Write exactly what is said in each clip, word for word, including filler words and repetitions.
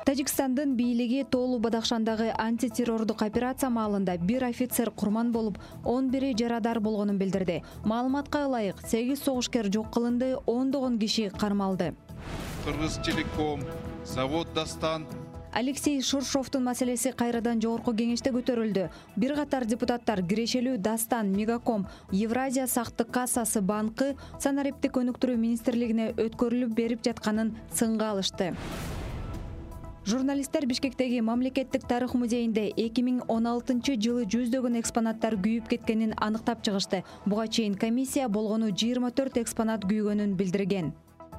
Тажикстандын бийлиги Тоолу Бадахшандагы антитеррордук операция маалында бир офицер курман болуп, он бири жарадар болгонун билдирди. Маалыматка ылайык, сегиз согушкер жок кылынды, ондогон киши кармалды. Кыргыз Телеком, Завод Дастан. Алексей Шуршовдун маселеси кайрадан жогорку кеңеште көтөрүлдү. Бир катар депутаттар кирешелүү Дастан, Мегаком, Евразия сактык кассасы банкы санариптик өнүктүрүү министрлигине өткөрүлүп берип жатканын сынга алышты. Журналисттер Бишкектеги мамлекеттик тарых музейинде эки миң он алтынчы жылы жүздөгөн экспонаттар күйүп кеткенин аныктап чыгышты. Буга чейин комиссия болгону жыйырма төрт экспонат күйгөнүн билдирген.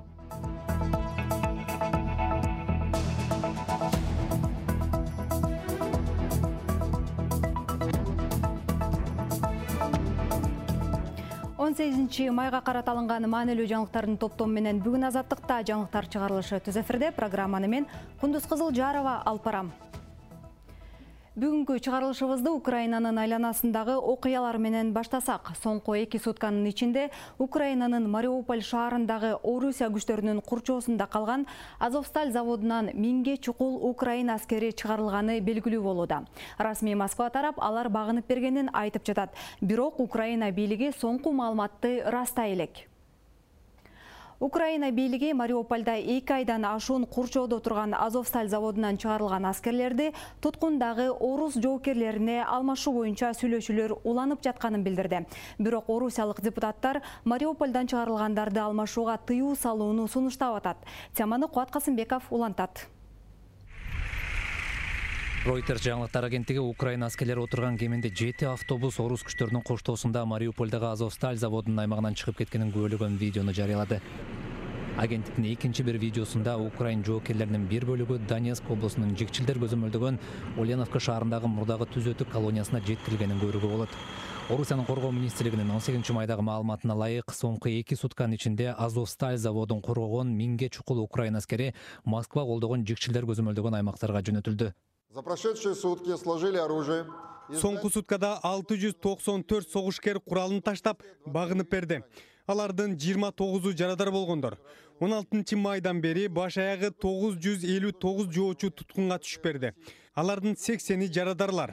он сегизинчи майга карата алынган маанилүү жаңылыктардын топтому менен бүгүн Азаттыкта жаңылыктар чыгарылышы. Түз эфирде программаны мен Кундуз Кызылжарова алып барам. Бүгүнкү чыгарылышыбызды Украинанын айланасындагы окуялар менен баштасак. Соңку эки сутканын ичинде Украинанын Мариуполь шаарындагы Орусия күчтөрүнүн курчоосунда калган Азовсталь заводунан миңге чукул Украина аскери чыгарылганы белгилүү болууда. Расмий Москва тарап алар багынып бергенин айтып жатат. Бирок Украина бийлиги соңку маалыматты растай элек. Украина бийлиги Мариупольда эки айдан ашуун курчоодо турган Азовсталь заводунан чыгарылган аскерлерди туткундагы орус жоокерлерине алмашуу боюнча сүйлөшүүлөр уланып жатканын билдирди. Бирок орусиялык депутаттар Мариупольдан чыгарылгандарды алмашууга тыюу салууну сунуштап атат. Теманы Кубат Касымбеков улантат. Reuters жаңылыктар агенттиги Украина аскерлери отурган кеминде жети автобус орус күчтөрүнүн коштоосунда Мариупольдагы Азовсталь заводунун аймагынан чыгып кеткенин күбөлөгөн видеону жарыялады. Агенттиктин экинчи бир видеосунда Украин жоокерлеринин бир бөлүгү Донецк облусунун Жикчилдер көзөмөлдөгөн Ульяновка шаарындагы мурдагы түзөтүк колониясына жеткирилгенин көрүүгө болот. Орусиянын коргоо министрлигинин он сегизинчи майдагы маалыматына ылайык, соңку эки сутканын ичинде Азовсталь заводун коргогон миңге чукул Украина аскери Москва колдогон Жикчилдер көзөмөлдөгөн аймактарга жөнөтүлдү. За прошедшие сутки сложили оружие. Соңку суткада алты жүз токсон төрт согушкер куралын таштап, багынып берди. Алардын жыйырма тогузу жарадар болгондор. он алтынчы майдан бери баш аягы тогуз жүз элүү тогуз жоочу туткунга түшүп берди. Алардын сексени жарадарлар.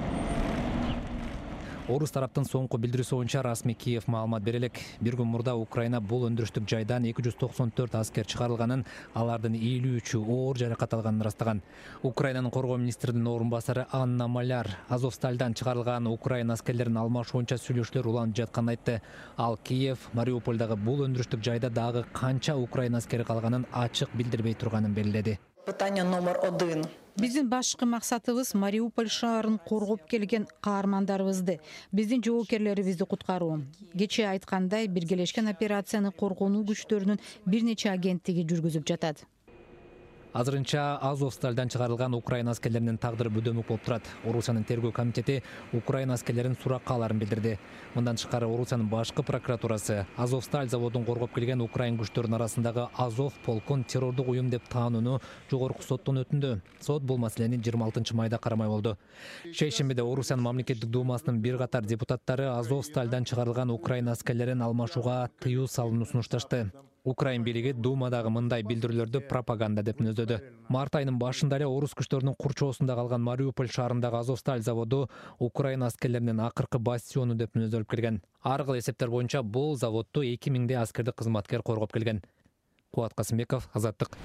Орус тараптын соңку билдирүүсү боюнча расмий Киев маалымат бере элек. Бир күн мурда Украина бул өндүрүштүк жайдан эки жүз токсон төрт аскер чыгарылганын, алардын элүү үчү оор жаракат алганын ырастаган. Украинанын коргоо министринин орун басары Анна Маляр Азовстальдан чыгарылган Украина аскерлерин алмашуу боюнча сүйлөшүүлөр уланып жатканын айтты. Ал Киев Мариупольдагы бул өндүрүштүк жайда дагы канча Украина аскери калганын ачык билдирбей турганын белгиледи. Питание номер один. Биздин башкы максатыбыз Мариуполь шаарын коргоп келген каармандарыбызды, биздин жоокерлерибизди куткаруу. Кечээ айткандай, биргелешкен операцияны коргонуу күчтөрүнүн бир нече агенттиги жүргүзүп жатат. Азырынча Азовстальдан чыгарылган Украина аскерлеринин тагдыры бөдөмүк болуп турат. Орусиянын тергөө комитети Украина аскерлеринин суракка аларын билдирди. Мындан тышкары Орусиянын башкы прокуратурасы Азовсталь заводун коргоп келген Украин күчтөрүнүн арасындагы Азов полкун террордук уюм деп таанууну жогорку соттон өтүндү. Сот бул маселени жыйырма алтынчы майда карамай болду. Шейшембиде Орусиянын мамлекеттик думасынын бир катар депутаттары Азовстальдан чыгарылган Украина аскерлерин алмашууга тыюу салууну сунушташты. Украин бийлиги Думадагы мындай билдирүүлөрдү пропаганда деп мүнөздөдү. Март айынын башында эле орус күчтөрүнүн курчоосунда калган Мариуполь шаарындагы Азовсталь заводу Украина аскерлеринин акыркы бастиону деп мүнөздөлүп келген. Ар кыл эсептер боюнча бул заводду эки миңдей аскерди кызматкер коргоп келген. Кубат Касымбеков, Азаттык.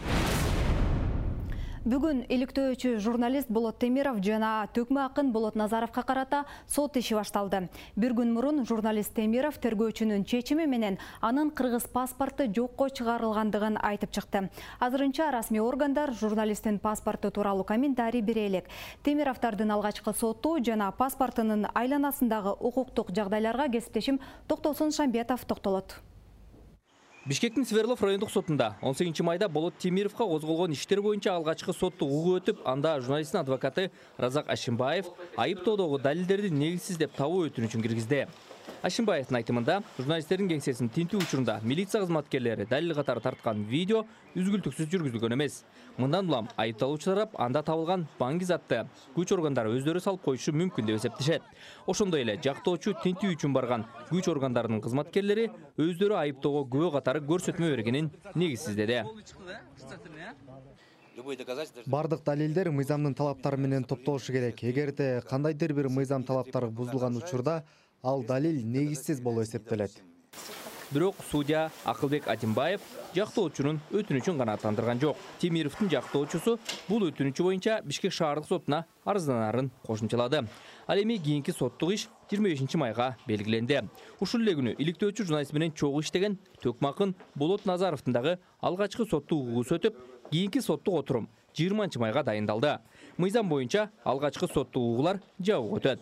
Бүгүн иликтөөчү журналист Болот Темиров жана төкмө акын Болот Назаровго карата сот иши башталды. Бир күн мурун журналист Темиров тергөөчүнүн чечими менен анын кыргыз паспорту жокко чыгарылгандыгын айтып чыкты. Азырынча расмий органдар журналисттин паспорту тууралуу комментарий бере элек. Темировдордун алгачкы соту жана паспортунун айланасындагы укуктук жагдайларга кесиптешим Токтосун Шамбетов токтолот. Бишкектин Свердлов райондук сотунда он сегизинчи майда Болот Темировго козголгон иштер боюнча алгачкы сотту угуу өтүп, анда журналисттин адвокаты Разак Ашимбаев айыптоодогу далилдерди негизсиз деп табуу өтүнүчүн киргизди. Ашимбаевдин айтымында, журналисттердин кеңсесинин тинтүү учурунда милиция кызматкерлери далил катары тарткан видео үзгүлтүксүз жүргүзүлгөн эмес. Мындан улам айыпталуучу тарап анда табылган банги затты күч органдары өздөрү салып коюшу мүмкүн деп эсептешет. Ошондой эле жактоочу тинтүү үчүн барган күч органдарынын кызматкерлери өздөрү айыптоого күбө катары көрсөтмө бергенин негизсиздеди. Бардык далилдер мыйзамдын талаптары менен топтолушу керек. Эгерде кандайдыр бир мыйзам талаптары бузулган учурда, ал далил негизсиз болуп эсептелет. Бирок судья Акылбек Атимбаев жактоочунун өтүнүчүн гана тандырган жок. Темировдун жактоочусу бул өтүнүчү боюнча Бишкек шаардык сотуна арызданарын кошумчалады. Ал эми кийинки соттук иш жыйырма бешинчи майга белгиленди. Ушул эле күнү иликтөөчү журналист менен чогуу иштеген Төкмакын Болот Назаровдун дагы алгачкы соттук угуусу өтүп, кийинки соттук отурум жыйырманчы майга дайындалды. Мыйзам боюнча алгачкы соттук угуулар жабык өтөт.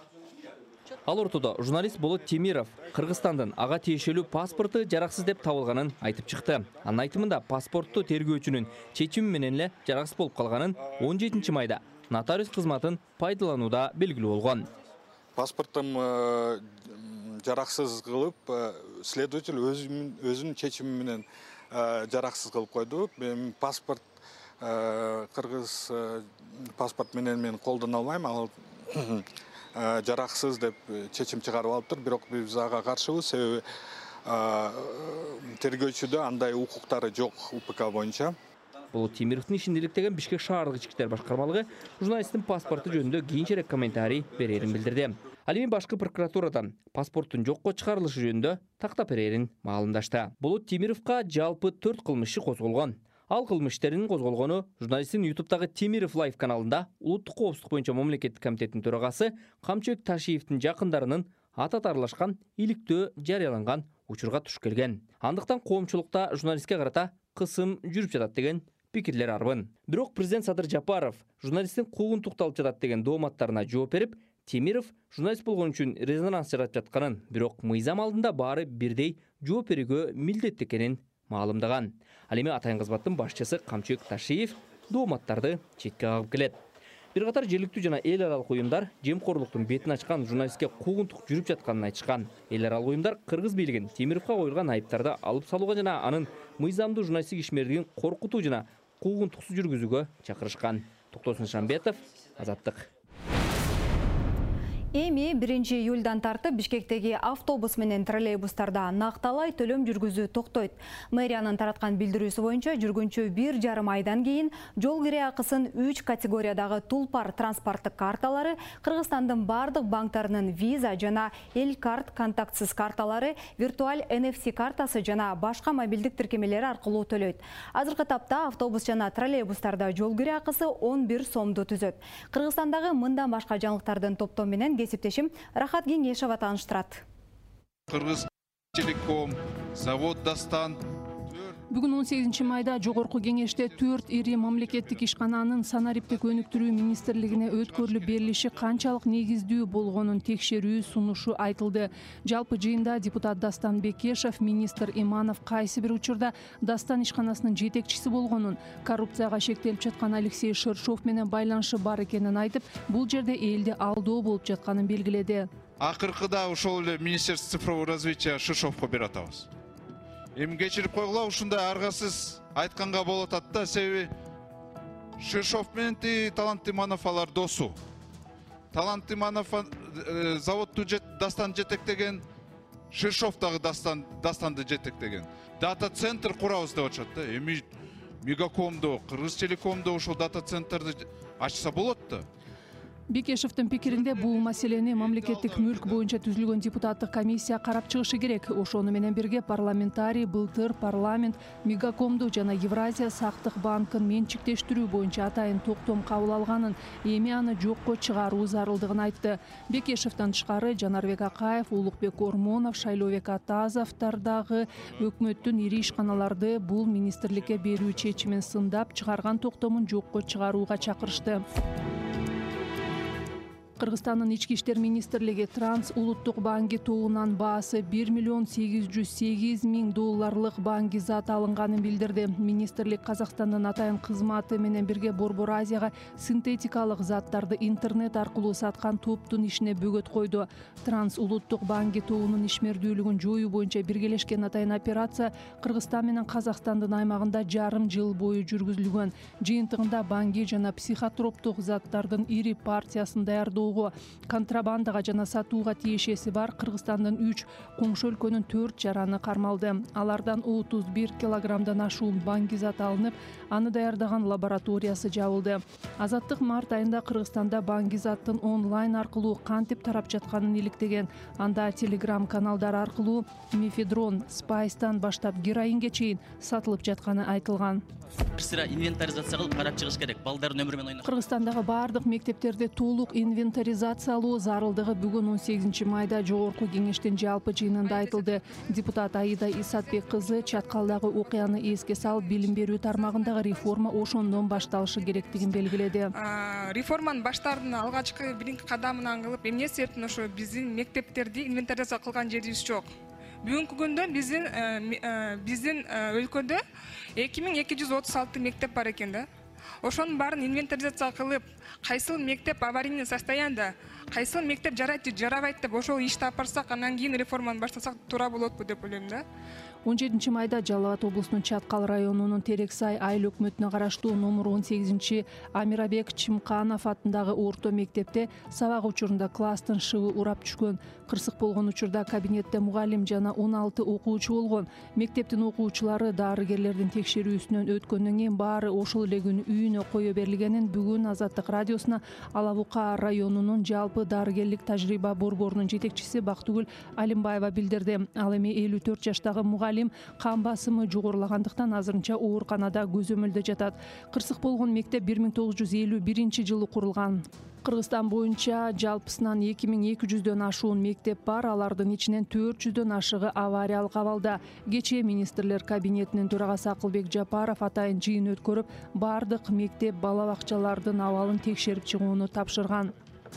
Ал ортодо журналист Болот Темиров Кыргызстандын ага тиешелүү паспорту жараксыз деп табылганын айтып чыкты. Анын айтымында паспортту тергөөчүнүн чечими менен эле жараксыз болуп калганын он жетинчи майда нотариус кызматын пайдаланууда белгилүү болгон. Паспортум жараксыз кылып, следователь өзүнүн чечими менен жараксыз кылып койду. Паспорт кыргыз паспорт менен мен колдоно албайм, ал жараксыз деп чечим чыгарып алыптыр. Бирок биз ага каршыбыз, себеби тергөөчүдө андай укуктары жок УПК боюнча. Болот Темировдун ишин иликтеген Бишкек шаардык ички иштер башкармалыгы журналисттин паспорту жөнүндө кийинчерээк комментарий берерин билдирди. Ал эми башкы прокуратурадан паспорттун жокко чыгарылышы жөнүндө тактап берерин маалымдашты. Болот Темировго жалпы төрт кылмыш козголгон. Ал кылмыш иштеринин козголгону журналисттин ютубтагы Темиров Лайв каналында улуттук коопсуздук боюнча мамлекеттик комитеттин төрагасы Камчыбек Ташиевдин жакындарынын аты атарлашкан иликтөө жарыяланган учурга туш келген. Андыктан коомчулукта журналистке карата кысым жүрүп жатат деген пикирлер арбын. Бирок президент Садыр Жапаров журналисттин куугун тукталып жатат деген дооматтарына жооп берип, Темиров журналист болгон үчүн резонанс жаратып жатканын, бирок мыйзам алдында баары бирдей жооп берүүгө милдеттүү экенин маалымдаган. Ал эми атайын кызматтын башчысы Камчыбек Ташиев дооматтарды четке кагып келет. Бир катар жергиликтүү жана эл аралык уюмдар жемкорлуктун бетин ачкан журналистке куугунтук жүрүп жатканын айтышкан. Эл аралык уюмдар кыргыз бийлигин Темировго коюлган айыптарды алып салууга жана анын мыйзамдуу журналисттик ишмердигин коркутуу жана куугунтуксуз жүргүзүүгө чакырышкан. Токтосун Шамбетов, Азаттык. Эми биринчи июлдан тартып Бишкектеги автобус менен троллейбустарда накталай төлөм жүргүзүү токтойт. Мэриянын тараткан билдирүүсү боюнча жүргүнчү бир жарым айдан кийин жол кире акысын үч категориядагы тулпар транспорттук карталары, Кыргызстандын бардык банктарынын виза жана эл карт контактсыз карталары, виртуаль эн эф си картасы жана башка мобилдик тиркемелери аркылуу төлөйт. Азыркы тапта автобус жана троллейбустарда жол кире акысы он бир сомду түзөт. Кыргызстандагы мындан башка жаңылыктардын топтому менен кесиптешим Рахат Кеңешова тааныштырат. Кыргыз телеком, завод Дастан. Бүгүн он сегизинчи майда жогорку кеңеште төрт ири мамлекеттик ишкананын санариптик өнүктүрүү министрлигине өткөрүлүп берилиши канчалык негиздүү болгонун текшерүү сунушу айтылды. Жалпы жыйында депутат Дастан Бекешев, министр Иманов кайсы бир учурда Дастан ишканасынын жетекчиси болгонун, коррупцияга шектелип жаткан Алексей Шершов менен байланышы бар экенин айтып, бул жерде элди алдоо болуп жатканын белгиледи. Акыркыда ошол эле Министерство цифрового развития Шершовго берип атабыз. Эми кечирип койгула, ушундай аргасыз айтканга болот атат да, себеби Шершов менен Талант Иманов алар досу. Талант Иманов заводду Дастан жетектеген, Шершов дагы Дастан Дастанды жетектеген. Дата центр курабыз деп атышат да. Эми Мегакомдо, Кыргыз телекомдо ошол дата центрди ачса болот да. Бекешевдин пикиринде бул маселени мамлекеттик мүлк боюнча түзүлгөн депутаттык комиссия карап чыгышы керек. Ошону менен бирге парламентарий былтыр парламент Мегакомду жана Евразия сактык банкын менчиктештирүү боюнча атайын токтом кабыл алганын, эми аны жокко чыгаруу зарылдыгын айтты. Бекешевден тышкары Жанарбек Акаев, Улукбек Ормонов, Шайлообек Атазовдор дагы өкмөттүн ири ишканаларды бул министрликке берүү чечимин сындап, чыгарган токтомун жокко чыгарууга чакырышты. Кыргызстандын ички иштер министрлиги Транс улуттук банки тобунан баасы бир миллион сегиз жүз сегиз миң долларлык банки зат алынганын билдирди. Министрлик Казакстандын атайын кызматы менен бирге Борбор Азияга синтетикалык заттарды интернет аркылуу саткан топтун ишине бөгөт койду. Транс улуттук банки тобунун ишмердүүлүгүн жоюу боюнча биргелешкен атайын операция Кыргызстан менен Казакстандын аймагында жарым жыл бою жүргүзүлгөн. Жыйынтыгында банки жана психотроптук заттардын ири партиясын даярдоо алууга, контрабандага жана сатууга тиешеси бар Кыргызстандын үч, коңшу өлкөнүн төрт жараны кармалды. Алардан отуз бир килограммдан ашуун баңгизат алынып, аны даярдаган лабораториясы жабылды. Азаттык март айында Кыргызстанда баңгизаттын онлайн аркылуу кантип тарап жатканын иликтеген. Анда телеграм каналдар аркылуу мефедрон, спайстан баштап героинге чейин сатылып жатканы айтылган. Бир инвентаризация кылып карап чыгыш керек. Балдардын өмүрү менен ойноп. Кыргызстандагы бардык мектептерде толук инвентаризациялоо зарылдыгы бүгүн он сегизинчи майда жогорку кеңештин жалпы жыйынында айтылды. Депутат Аида Исатбек кызы чаткалдагы окуяны эске салып, билим берүү тармагындагы реформа ошондон башталышы керектигин белгиледи. Реформанын баштардын алгачкы биринки кадамынан кылып, эмне себептен ошо биздин мектептерди инвентаризация кылган жерибиз жок. Бүгүнкү күндө биздин биздин өлкөдө эки миң эки жүз отуз алты мектеп бар экен да. Ошонун баарын инвентаризация кылып, кайсыл мектеп аварийный состояниеда, кайсыл мектеп жарайт же жарабайт деп ошол ишти алып барсак, анан кийин реформаны баштасак туура болотпу деп ойлойм да. он жетинчи майда Жалал Абад облусунун Чаткал районунун Терексай айыл өкмөтүнө караштуу номер он сегизинчи Амирабек Чимканов атындагы орто мектепте сабак учурунда класстын шыбы урап түшкөн. Кырсык болгон учурда кабинетте мугалим жана он алты окуучу болгон. Мектептин окуучулары дарыгерлердин текшерүүсүнөн өткөндөн кийин баары ошол эле күнү үйүнө кое берилгенин бүгүн Азаттык радиосуна Ала Бука районунун жалпы дарыгерлик тажрыйба борборунун жетекчиси Бактыгүл Алимбаева билдирди. Ал эми элүү төрт жаштагы мугалим кан басымы жогорулагандыктан азырынча ооруканада көзөмөлдө жатат. Кырсык болгон мектеп бир миң тогуз жүз элүү биринчи жылы курулган. Кыргызстан боюнча жалпысынан эки миң эки жүздөн ашуун мектеп бар, алардын ичинен төрт жүздөн ашыгы авариялык абалда. Кечээ министрлер кабинетинин төрагасы Акылбек Жапаров атайын жыйын өткөрүп, бардык мектеп бала бакчалардын абалын текшерип чыгууну тапшырган.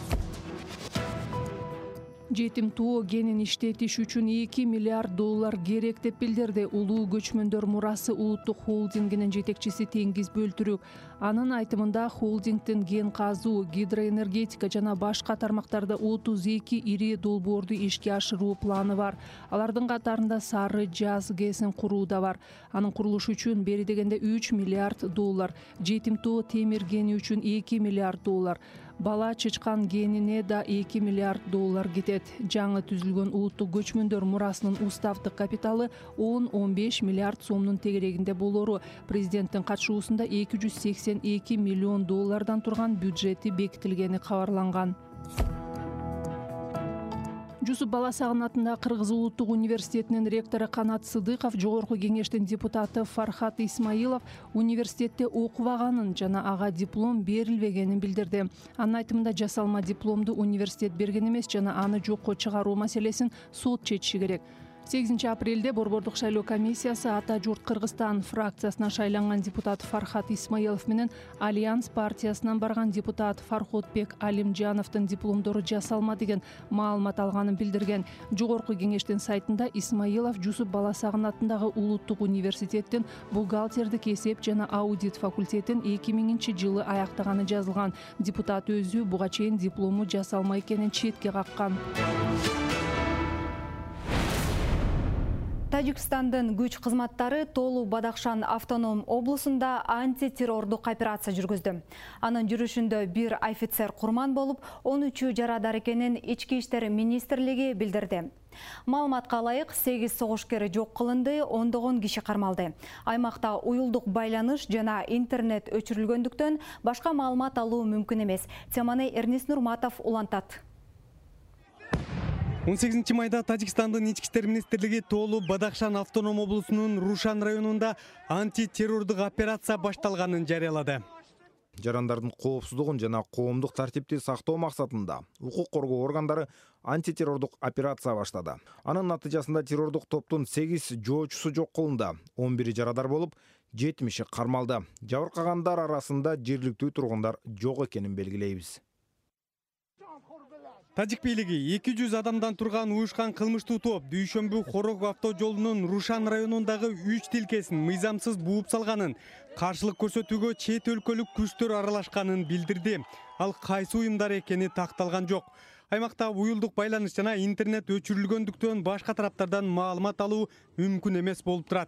Жетим тоо генин иштетиш үчүн эки миллиард доллар керек деп билдирди Улуу көчмөндөр мурасы улуттук холдингинин жетекчиси Теңиз Бөлтүрүк. Анын айтымында холдингдин ген казуу, гидроэнергетика жана башка тармактарда отуз эки ири долбоорду ишке ашыруу планы бар. Алардын катарында Сары Жаз ГЭСин куруу да бар. Анын курулушу үчүн бери дегенде үч миллиард доллар, жетим тоо темир гени үчүн эки миллиард доллар, бала чычкан генине да эки миллиард доллар кетет. Жаңы түзүлгөн улуттук көчмөндөр мурасынын уставдык капиталы он — он беш миллиард сомдун тегерегинде болору. Президенттин катышуусунда эки жүз сексен эки миллион доллардан турган бюджети бекитилгени кабарланган. Жусуп Баласагын атындагы Кыргыз улуттук университетинин ректору Канат Сыдыков, жогорку кеңештин депутаты Фархат Исмаилов университетте окубаганын жана ага диплом берилбегенин билдирди. Анын айтымында жасалма дипломду университет берген эмес жана аны жокко чыгаруу маселесин сот чечиши керек. сегизинчи апрелде борбордук шайлоо комиссиясы Ата журт Кыргызстан фракциясынан шайланган депутат Фархат Исмаилов менен Альянс партиясынан барган депутат Фарходбек Алимжановдун дипломдору жасалма деген маалымат алганын билдирген. Жогорку кеңештин сайтында Исмаилов Жусуп Баласагын атындагы улуттук университеттин бухгалтердик эсеп жана аудит факультетин эки миңинчи жылы аяктаганы жазылган. Депутат өзү буга чейин диплому жасалма экенин четке каккан. Тажикстандын күч кызматтары Толу Бадахшан автоном облусунда антитеррордук операция жүргүздү. Анын жүрүшүндө бир офицер курман болуп, он үчү жарадар экенин Ички иштер министрлиги билдирди. Маалыматка ылайык, сегиз согушкер жок кылынды, ондогон киши кармалды. Аймакта уюлдук байланыш жана интернет өчүрүлгөндүктөн башка маалымат алуу мүмкүн эмес. Теманы Эрнис Нурматов улантат. он сегизинчи майда Тажикстандын Ички иштер министрлиги Толу Бадахшан автоном облусунун Рушан районунда антитеррордук операция башталганын жарыялады. Жарандардын коопсуздугун жана коомдук тартипти сактоо максатында укук коргоо органдары антитеррордук операция баштады. Анын натыйжасында террордук топтун сегиз жоочусу жок кылынды, он бири жарадар болуп, жетимиши кармалды. Жабыркагандар арасында жергиликтүү тургундар жок экенин белгилейбиз. Тажик бийлиги эки жүз адамдан турган уюшкан кылмыштуу топ дүйшөмбү Хорог авто жолунун Рушан районундагы үч тилкесин мыйзамсыз бууп салганын, каршылык көрсөтүүгө чет өлкөлүк күчтөр аралашканын билдирди. Ал кайсы уюмдар экени такталган жок. Аймакта уюлдук байланыш жана интернет өчүрүлгөндүктөн башка тараптардан маалымат алуу мүмкүн эмес болуп турат.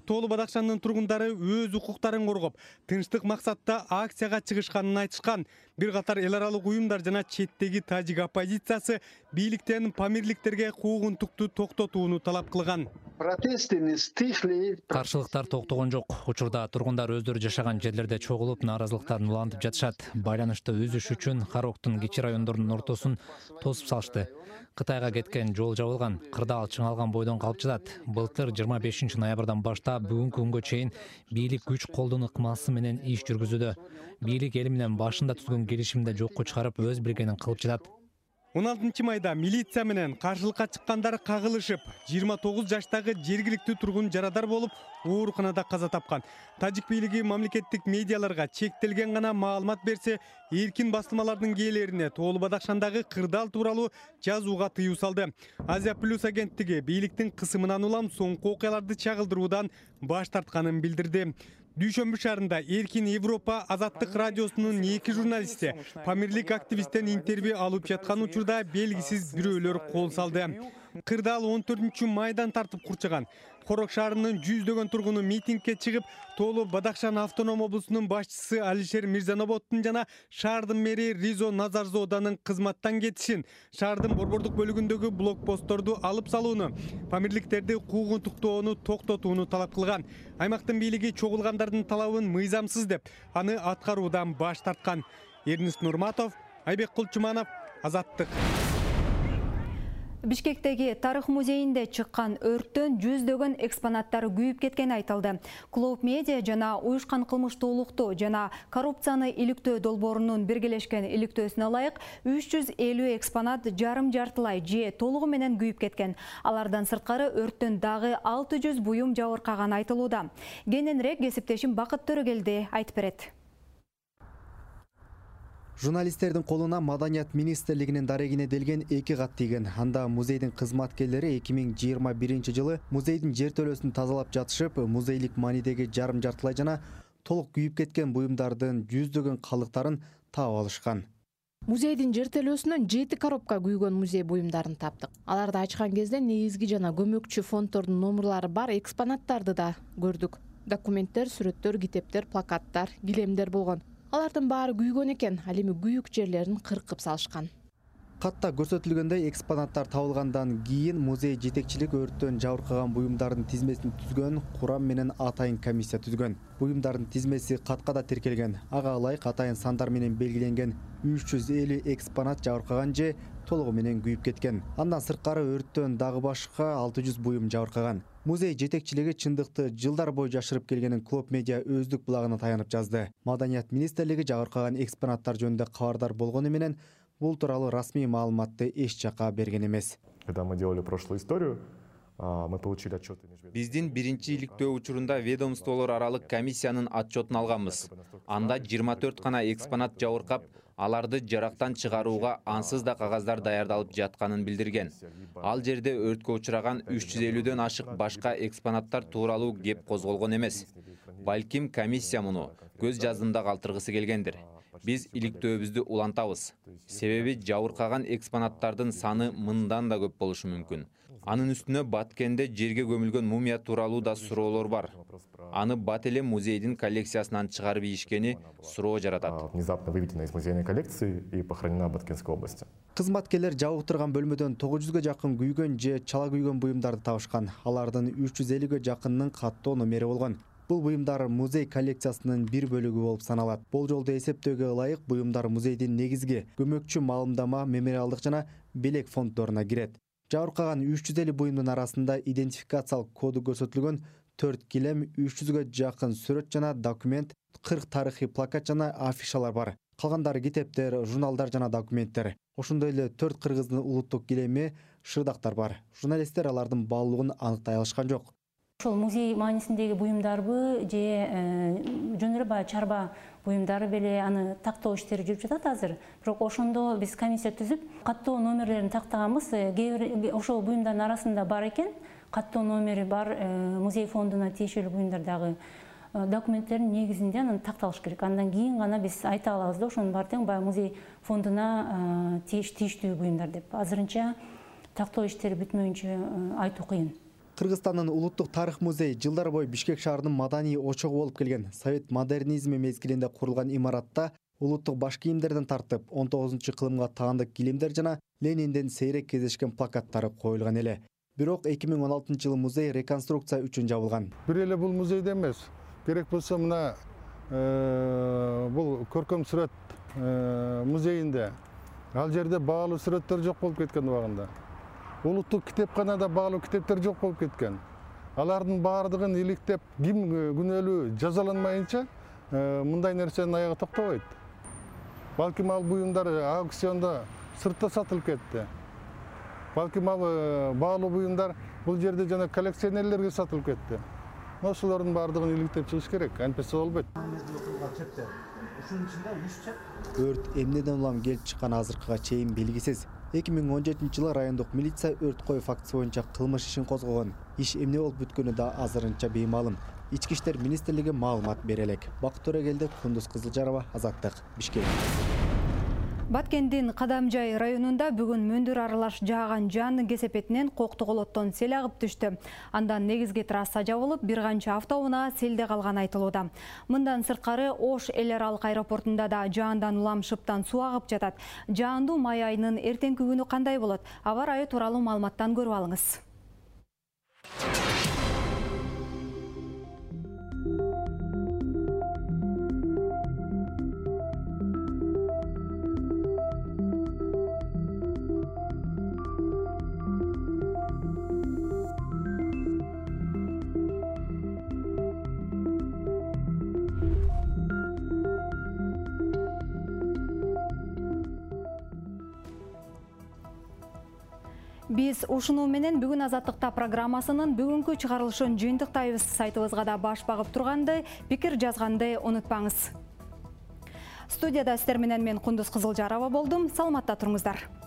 Тоолу Бадакшандын тургундары өз укуктарын коргоп, тынчтык максатта акцияга чыгышканын айтышкан. Бир катар эл аралык уюмдар жана четтеги тажик оппозициясы бийликтен памирликтерге куугунтукту токтотууну талап кылган. Каршылыктар токтогон жок. Учурда тургундар өздөрү жашаган жерлерде чогулуп, нааразылыктарын улантып жатышат. Байланышты үзүш үчүн Хароктун кичи райондорунун ортосун тосуп салышты. Кытайга кеткен жол жабылган, кырдаал чыңалган бойдон калып жатат. Былтыр жыйырма бешинчи ноябрдан баштап бүгүнкү күнгө чейин бийлик күч колдонуу ыкмасы менен иш жүргүзүүдө. Бийлик эл менен башында түзгөн келишимди жокко чыгарып, өз билгенин кылып жатат. он алтынчы майда милиция менен каршылыкка чыккандар кагылышып, жыйырма тогуз жаштагы жергиликтүү тургун жарадар болуп, ооруканада каза тапкан. Тажик бийлиги мамлекеттик медиаларга чектелген гана маалымат берсе, эркин басылмалардын ээлерине Тоолу Бадакшандагы кырдаал тууралуу жазууга тыюу салды. Азия плюс агенттиги бийликтин кысымынан улам соңку окуяларды чагылдыруудан баш тартканын билдирди. Дүйшөмбү шаарында Эркин Европа Азаттык радиосунун эки журналисти памирлик активисттен интервью алып жаткан учурда белгисиз бирөөлөр кол салды. Кырдаал он төртүнчү майдан тартып курчаган. Хорок шаарынын жүздөгөн тургуну митингге чыгып, Тоолу Бадакшан автоном облусунун башчысы Алишер Мирзаноботтун жана шаардын мэри Ризо Назарзоданын кызматтан кетишин, шаардын борбордук бөлүгүндөгү блокпостторду алып салууну, памирликтерди куугунтуктоону токтотууну талап кылган. Аймактын бийлиги чогулгандардын талабын мыйзамсыз деп, аны аткаруудан баш тарткан. Эрнис Нурматов, Айбек Кулчуманов, Азаттык. Бишкектеги тарых музейинде чыккан өрттөн жүздөгөн экспонаттары күйүп кеткени айтылды. Клоуп медиа жана уюшкан кылмыштуулукту жана коррупцияны иликтөө долбоорунун биргелешкен иликтөөсүнө ылайык үч жүз элүү экспонат жарым жартылай же толугу менен күйүп кеткен. Алардан сырткары өрттөн дагы алты жүз буюм жабыркаганы айтылууда. Кененирээк кесиптешим Бакыт Төрөгелди айтып берет. Журналисттердин колуна Маданият министрлигинин дарегине делген эки кат тийген. Анда музейдин кызматкерлери эки миң жыйырма биринчи жылы музейдин жертөлөсүн тазалап жатышып, музейлик маанидеги жарым жартылай жана толук күйүп кеткен буюмдардын жүздөгөн калдыктарын таап алышкан. Музейдин жертөлөсүнөн жети коробка күйгөн музей буюмдарын таптык. Аларды ачкан кезде негизги жана көмөкчү фонддордун номерлары бар экспонаттарды да көрдүк. Документтер, сүрөттөр, китептер, плакаттар, килемдер болгон. Алардын баары күйгөн экен, ал эми күйүк жерлерин кыркып салышкан. Катта көрсөтүлгөндөй экспонаттар табылгандан кийин музей жетекчилик өрттөн жабыркаган буюмдардын тизмесин түзгөн, курам менен атайын комиссия түзгөн. Буюмдардын тизмеси катка да тиркелген. Ага ылайык атайын сандар менен белгиленген үч жүз элүү экспонат жабыркаган же толугу менен күйүп кеткен. Андан сырткары өрттөн дагы башка алты жүз буюм жабыркаган. Музей жетекчилиги чындыкты жылдар бою жашырып келгенин Клоуп медиа өздүк булагына таянып жазды. Маданият министрлиги жабыркаган экспонаттар жөнүндө кабардар болгону менен бул тууралуу расмий маалыматты эч жакка берген эмес. Когда мы делали прошлую историю, мы получили отчеты. Биздин биринчи иликтөө учурунда ведомстволор аралык комиссиянын отчетун алганбыз. Анда жыйырма төрт гана экспонат жабыркап, аларды жарактан чыгарууга ансыз да кагаздар даярдалып жатканын билдирген. Ал жерде өрткө учураган үч жүз элүүдөн ашык башка экспонаттар тууралуу кеп козголгон эмес. Балким комиссия муну көз жаздымда калтыргысы келгендир. Биз иликтөөбүздү улантабыз. Себеби жабыркаган экспонаттардын саны мындан да көп болушу мүмкүн. Анын үстүнө Баткенде жерге көмүлгөн мумия тууралуу да суроолор бар. Аны бат эле музейдин коллекциясынан чыгарып ийишкени суроо жаратат. Внезапно выведена из музейной коллекции и похоронена в Баткенской области. Кызматкерлер жабыктырган бөлмөдөн тогуз жүзгө жакын күйгөн же чала күйгөн буюмдарды табышкан. Алардын үч жүз элүүгө жакынынын каттоо номери болгон. Бул буюмдар музей коллекциясынын бир бөлүгү болуп саналат. Болжолду эсептөөгө ылайык буюмдар музейдин негизги көмөкчү маалымдама, мемориалдык жана белек фонддоруна кирет. Жабыркаган үч жүз элүү буюмдун арасында идентификациялык коду көрсөтүлгөн төрт килем, үч жүзгө жакын сүрөт жана документ, кырк тарыхый плакат жана афишалар бар. Калгандары китептер, журналдар жана документтер. Ошондой эле төрт кыргыздын улуттук килеми, шырдактар бар. Журналисттер алардын баалуулугун аныктай алышкан жок. Ошол музей маанисиндеги буюмдарбы же жөн эле баягы чарба буюмдары беле аны тактоо иштери жүрүп жатат азыр. Бирок ошондо биз комиссия түзүп, каттоо номерлерин тактаганбыз. Кээ бир ошол буюмдардын арасында бар экен, каттоо номери бар музей фондуна тиешелүү буюмдардагы документтердин негизинде анын такталыш керек. Андан кийин гана биз айта алабыз да ошонун баары тең баягы музей фондуна тиештүү буюмдар деп. Азырынча тактоо иштери бүтмөйүнчө айтуу кыйын. Кыргызстандын улуттук тарых музейи жылдар бою Бишкек шаарынын маданий очогу болуп келген. Совет модернизми мезгилинде курулган имаратта улуттук баш кийимдерден тартып он тогузунчу кылымга таандык килимдер жана Ленинден сейрек кездешкен плакаттары коюлган эле. Бирок эки миң он алтынчы жылы музей реконструкция үчүн жабылган. Бир эле бул музейде эмес, керек болсо мына бул көркөм сүрөт музейинде ал жерде баалуу сүрөттөр жок болуп кеткен убагында. Улуттук китепканада баалуу китептер жок болуп кеткен. Алардын баардыгын иликтеп, ким күнөөлүү жазаланмайынча мындай нерсенин аягы токтобойт. Балким ал буюмдар аукциондо сыртта сатылып кетти. Балким ал баалуу буюмдар бул жерде жана коллекционерлерге сатылып кетти. Ошолордун баардыгын иликтеп чыгыш керек, антпесе болбойт. Өрт эмнеден улам келип чыккан азыркыга чейин белгисиз. эки миң он жетинчи жылы райондук милиция өрт кою фактысы боюнча кылмыш ишин козгогон. Иш эмне болуп бүткөнү да азырынча беймалым. Ички иштер министрлиги маалымат бере элек. Бакыт Төрөгелди, Кундуз Кызылжарова, Азаттык, Бишкек. Баткендин Кадамжай районунда бүгүн мөндүр аралаш жааган жаандын кесепетинен коктук олоттон сел агып түштү. Андан негизги трасса жабылып, бир канча автоунаа селде калганы айтылууда. Мындан сырткары Ош эл аралык аэропортунда да жаандан улам шыптан суу агып жатат. Жаандуу май айынын эртеңки күнү кандай болот? Аба ырайы тууралуу маалыматтан көрүп алыңыз. Биз ушуну менен бүгүн Азаттыкта программасынын бүгүнкү чыгарылышын жыйынтыктайбыз. Сайтыбызга да баш багып турганды, пикир жазганды унутпаңыз. Студияда сиздер менен мен Кундуз Кызылжарова болдум. Саламатта туруңуздар.